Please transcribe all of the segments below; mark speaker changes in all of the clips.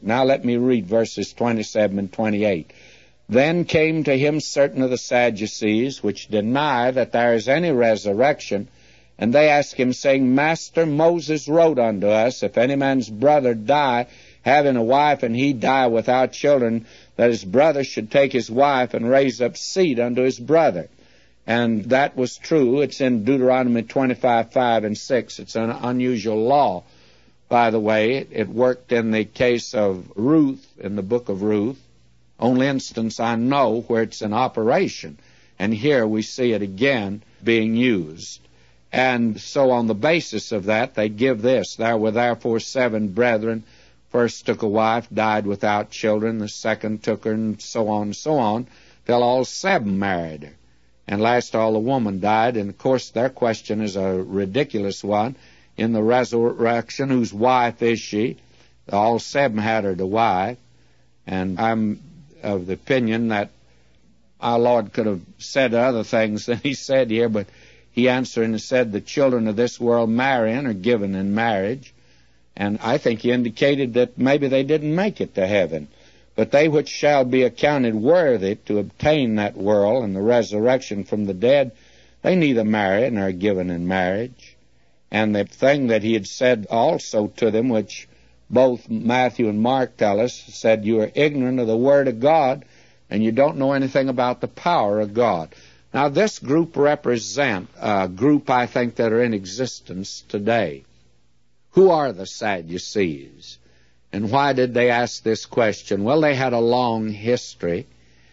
Speaker 1: Now let me read verses 27 and 28. Then came to him certain of the Sadducees, which deny that there is any resurrection, and they asked him, saying, Master, Moses wrote unto us, if any man's brother die, having a wife, and he die without children, that his brother should take his wife and raise up seed unto his brother. And that was true. It's in Deuteronomy 25:5 and 6. It's an unusual law, by the way. It worked in the case of Ruth, in the book of Ruth. Only instance I know where it's in operation. And here we see it again being used. And so on the basis of that, they give this. There were therefore 7 brethren. First took a wife, died without children. The second took her, and so on, till all 7 married her. And last all the woman died. And, of course, their question is a ridiculous one. In the resurrection, whose wife is she? All 7 had her to wife. And I'm of the opinion that our Lord could have said other things than he said here, but he answered and said, the children of this world marrying are given in marriage. And I think he indicated that maybe they didn't make it to heaven. But they which shall be accounted worthy to obtain that world and the resurrection from the dead, they neither marry nor are given in marriage. And the thing that he had said also to them, which both Matthew and Mark tell us, said, you are ignorant of the Word of God, and you don't know anything about the power of God. Now, this group represent a group, I think, that are in existence today. Who are the Sadducees? And why did they ask this question? Well, they had a long history.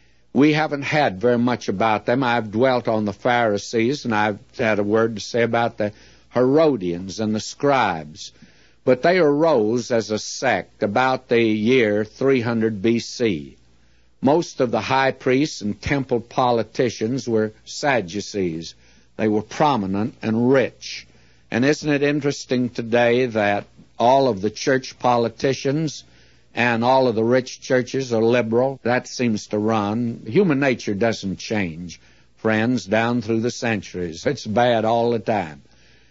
Speaker 1: We haven't had very much about them. I've dwelt on the Pharisees, and I've had a word to say about the Herodians and the scribes. But they arose as a sect about the year 300 B.C. Most of the high priests and temple politicians were Sadducees. They were prominent and rich. And isn't it interesting today that all of the church politicians and all of the rich churches are liberal? That seems to run. Human nature doesn't change, friends, down through the centuries. It's bad all the time.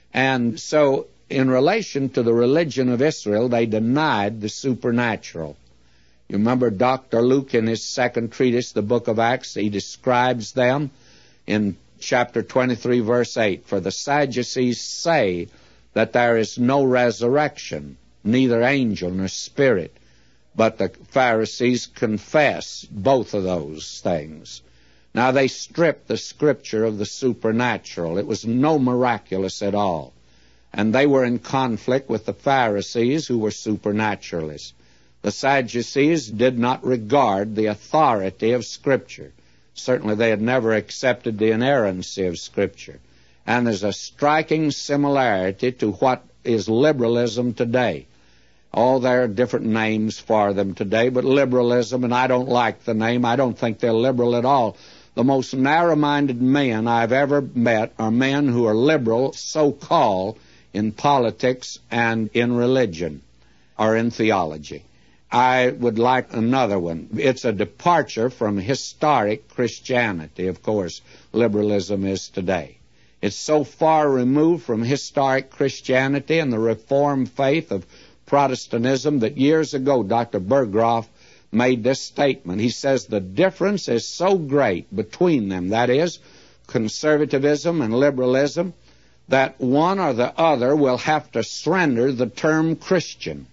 Speaker 1: And so in relation to the religion of Israel, they denied the supernatural. You remember Dr. Luke in his second treatise, the book of Acts, he describes them in chapter 23, verse 8. For the Sadducees say that there is no resurrection, neither angel nor spirit. But the Pharisees confess both of those things. Now, they stripped the Scripture of the supernatural. It was no miraculous at all. And they were in conflict with the Pharisees, who were supernaturalists. The Sadducees did not regard the authority of Scripture. Certainly they had never accepted the inerrancy of Scripture. And there's a striking similarity to what is liberalism today. Oh, there are different names for them today, but liberalism, and I don't like the name. I don't think they're liberal at all. The most narrow-minded men I've ever met are men who are liberal, so-called, in politics and in religion or in theology. I would like another one. It's a departure from historic Christianity, of course, liberalism is today. It's so far removed from historic Christianity and the Reformed faith of Protestantism that years ago Dr. Berggraf made this statement. He says the difference is so great between them, that is, conservatism and liberalism, that one or the other will have to surrender the term Christian.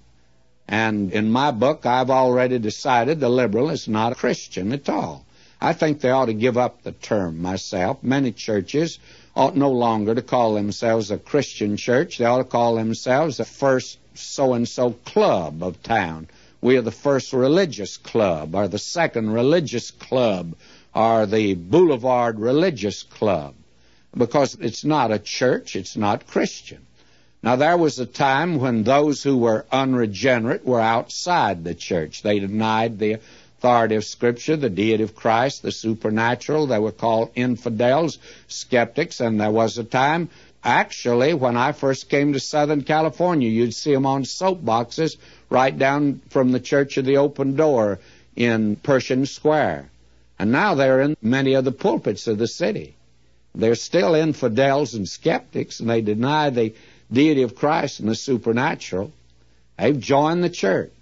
Speaker 1: And in my book, I've already decided the liberal is not a Christian at all. I think they ought to give up the term myself. Many churches ought no longer to call themselves a Christian church. They ought to call themselves the first so-and-so club of town. We are the first religious club, or the second religious club, or the Boulevard Religious Club. Because it's not a church, it's not Christian. Now, there was a time when those who were unregenerate were outside the church. They denied the authority of Scripture, the deity of Christ, the supernatural. They were called infidels, skeptics, and there was a time, actually, when I first came to Southern California, you'd see them on soapboxes right down from the Church of the Open Door in Pershing Square. And now they're in many of the pulpits of the city. They're still infidels and skeptics, and they deny the deity of Christ and the supernatural. They've joined the church.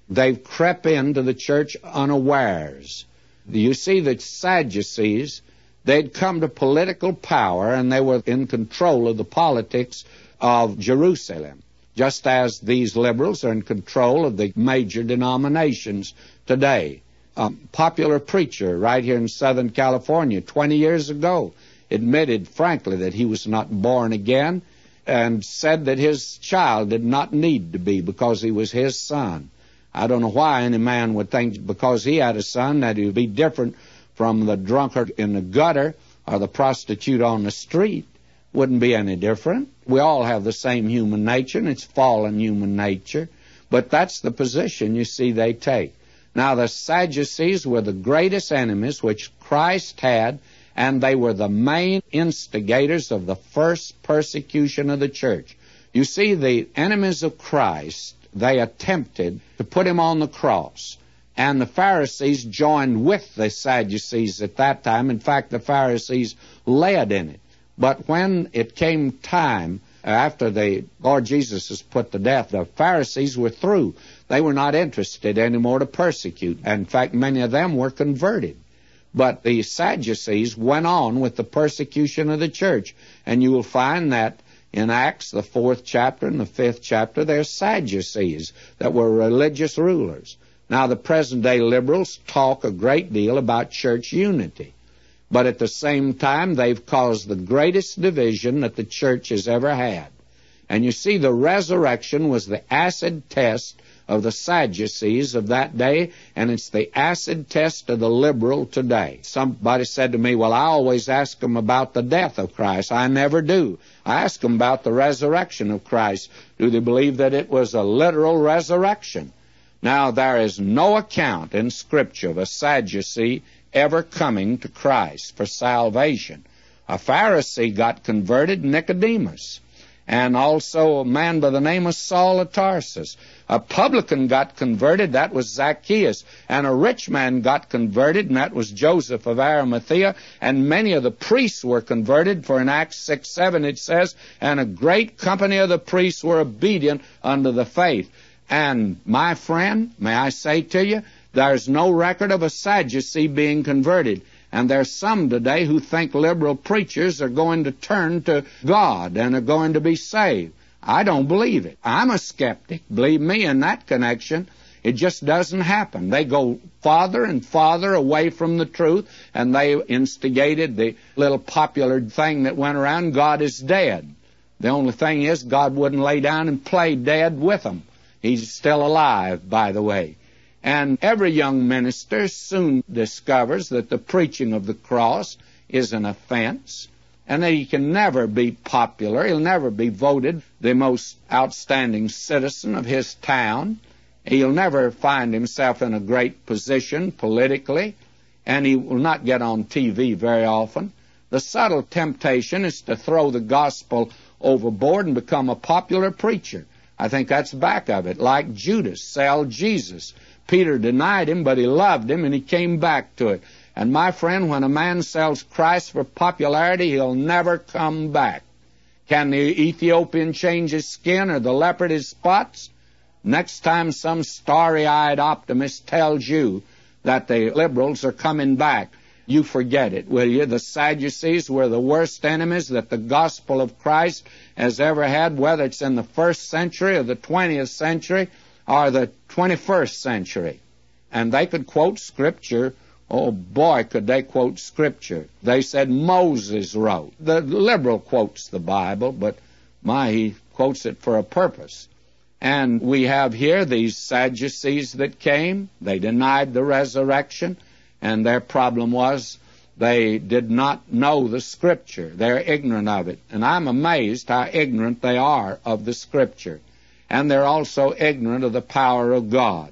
Speaker 1: They've crept into the church unawares. You see, the Sadducees, they'd come to political power, and they were in control of the politics of Jerusalem, just as these liberals are in control of the major denominations today. A popular preacher right here in Southern California 20 years ago admitted frankly that he was not born again and said that his child did not need to be because he was his son. I don't know why any man would think because he had a son that he would be different from the drunkard in the gutter or the prostitute on the street. Wouldn't be any different. We all have the same human nature, and it's fallen human nature. But that's the position, you see, they take. Now, the Sadducees were the greatest enemies which Christ had, and they were the main instigators of the first persecution of the church. You see, the enemies of Christ, they attempted to put him on the cross. And the Pharisees joined with the Sadducees at that time. In fact, the Pharisees led in it. But when it came time, after the Lord Jesus was put to death, the Pharisees were through. They were not interested anymore to persecute. In fact, many of them were converted. But the Sadducees went on with the persecution of the church. And you will find that in Acts, the 4th chapter and the 5th chapter, there are Sadducees that were religious rulers. Now, the present-day liberals talk a great deal about church unity. But at the same time, they've caused the greatest division that the church has ever had. And you see, the resurrection was the acid test of the Sadducees of that day, and it's the acid test of the liberal today. Somebody said to me, well, I always ask them about the death of Christ. I never do. I ask them about the resurrection of Christ. Do they believe that it was a literal resurrection? Now, there is no account in Scripture of a Sadducee ever coming to Christ for salvation. A Pharisee got converted, Nicodemus, and also a man by the name of Saul of Tarsus. A publican got converted, that was Zacchaeus, and a rich man got converted, and that was Joseph of Arimathea, and many of the priests were converted, for in Acts 6:7 it says, and a great company of the priests were obedient unto the faith. And my friend, may I say to you, there's no record of a Sadducee being converted. And there's some today who think liberal preachers are going to turn to God and are going to be saved. I don't believe it. I'm a skeptic, believe me, in that connection. It just doesn't happen. They go farther and farther away from the truth, and they instigated the little popular thing that went around, God is dead. The only thing is, God wouldn't lay down and play dead with them. He's still alive, by the way. And every young minister soon discovers that the preaching of the cross is an offense, and that he can never be popular. He'll never be voted the most outstanding citizen of his town. He'll never find himself in a great position politically, and he will not get on TV very often. The subtle temptation is to throw the gospel overboard and become a popular preacher. I think that's back of it, like Judas, sell Jesus. Peter denied him, but he loved him, and he came back to it. And my friend, when a man sells Christ for popularity, he'll never come back. Can the Ethiopian change his skin or the leopard his spots? Next time some starry-eyed optimist tells you that the liberals are coming back, you forget it, will you? The Sadducees were the worst enemies that the gospel of Christ has ever had, whether it's in the 1st century or the 20th century or the 21st century. And they could quote Scripture. Oh, boy, could they quote Scripture. They said Moses wrote. The liberal quotes the Bible, but he quotes it for a purpose. And we have here these Sadducees that came. They denied the resurrection, and their problem was they did not know the Scripture. They're ignorant of it. And I'm amazed how ignorant they are of the Scripture. And they're also ignorant of the power of God.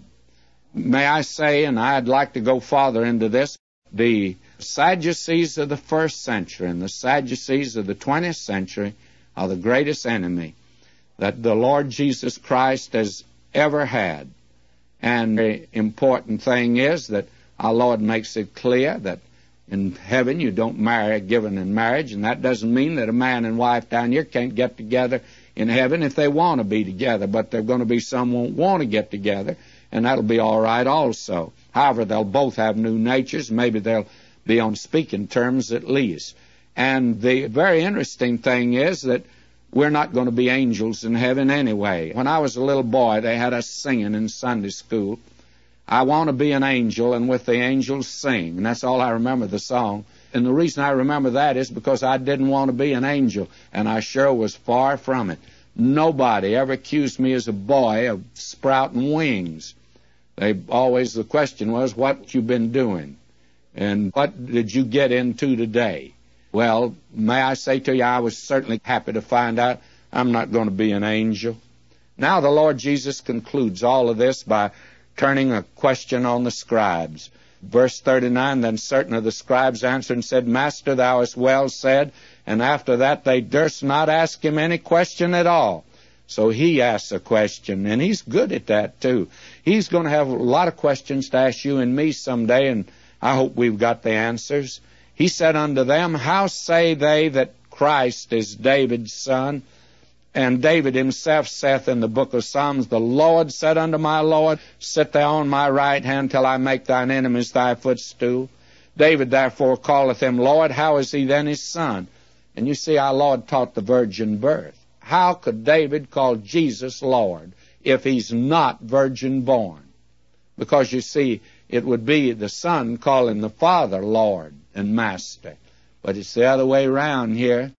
Speaker 1: May I say, and I'd like to go farther into this, the Sadducees of the 1st century and the Sadducees of the 20th century are the greatest enemy that the Lord Jesus Christ has ever had. And the important thing is that our Lord makes it clear that in heaven you don't marry given in marriage, and that doesn't mean that a man and wife down here can't get together in heaven if they want to be together, but there are going to be some who won't want to get together. and that'll be all right also. However, they'll both have new natures. Maybe they'll be on speaking terms at least. And the very interesting thing is that we're not going to be angels in heaven anyway. When I was a little boy, they had us singing in Sunday school, I want to be an angel and with the angels sing. And that's all I remember the song. And the reason I remember that is because I didn't want to be an angel, and I sure was far from it. Nobody ever accused me as a boy of sprouting wings. The question was, what you been doing? And what did you get into today? Well, may I say to you, I was certainly happy to find out I'm not going to be an angel. Now the Lord Jesus concludes all of this by turning a question on the scribes. Verse 39, then certain of the scribes answered and said, Master, thou hast well said. And after that they durst not ask him any question at all. So he asks a question, and he's good at that too. He's going to have a lot of questions to ask you and me someday, and I hope we've got the answers. He said unto them, How say they that Christ is David's son? And David himself saith in the book of Psalms, The Lord said unto my Lord, Sit thou on my right hand till I make thine enemies thy footstool. David therefore calleth him Lord. How is he then his son? And you see, our Lord taught the virgin birth. How could David call Jesus Lord if he's not virgin born? Because you see, it would be the son calling the Father Lord and Master. But it's the other way around here.